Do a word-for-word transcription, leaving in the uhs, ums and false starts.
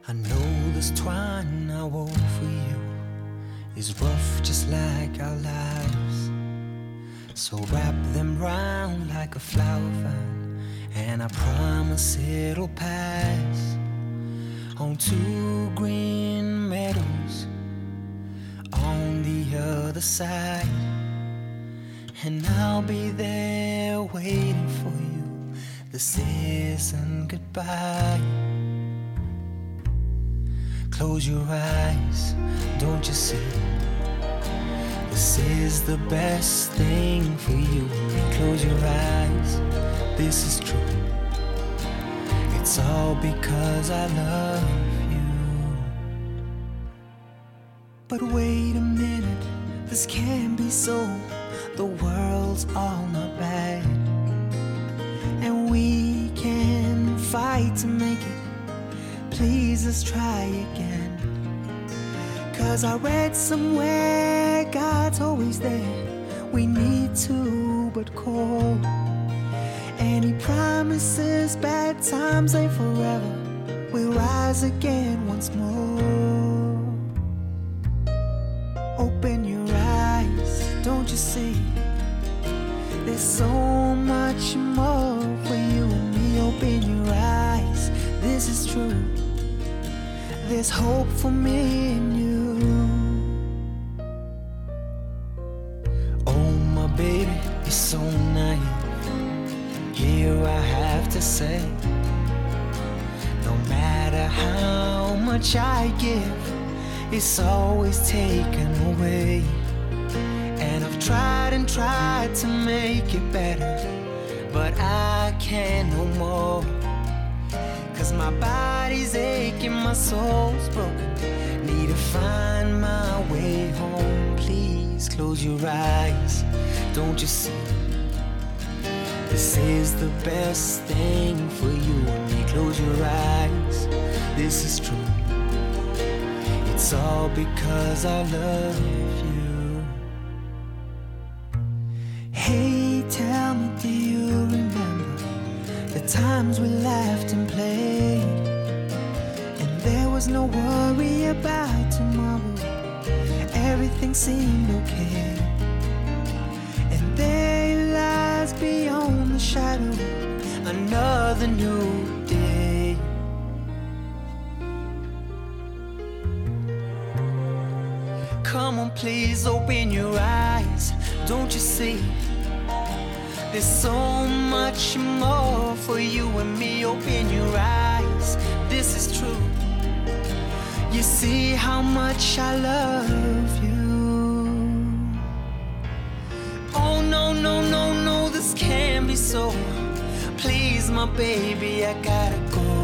I know this twine I wove for you is rough just like our lives. So wrap them round like a flower vine, and I promise it'll pass on two green meadows on the other side. And I'll be there waiting for you. This isn't goodbye. Close your eyes, don't you see? This is the best thing for you. Close your eyes, this is true. It's all because I love you. But wait a minute, this can't be so. The world's all not bad, and we can fight to make it. Please, let's try again. Cause I read somewhere God's always there. We need to but call, and He promises bad times ain't forever. We'll rise again once more. Open your eyes, don't you see? There's so much more for you and me. Open your eyes, this is true. There's hope for me and you. Oh my baby, you're so naive. Here I have to say, no matter how much I give, it's always taken away. And I've tried and tried to make it better, but I can't no more. Cause my body's aching, my soul's broken. Need to find my way home. Please close your eyes, don't you see? This is the best thing for you and me. Close your eyes, this is true. It's all because I love you. Hey, tell me, do you remember the times we laughed and played, and there was no worry about tomorrow? Everything seemed okay, and there lies beyond the shadow another new day. Come on, please open your eyes, don't you see? There's so much more for you and me. Open your eyes, this is true. You see how much I love you. Oh no, no, no, no, this can't be so. Please, my baby, I gotta go.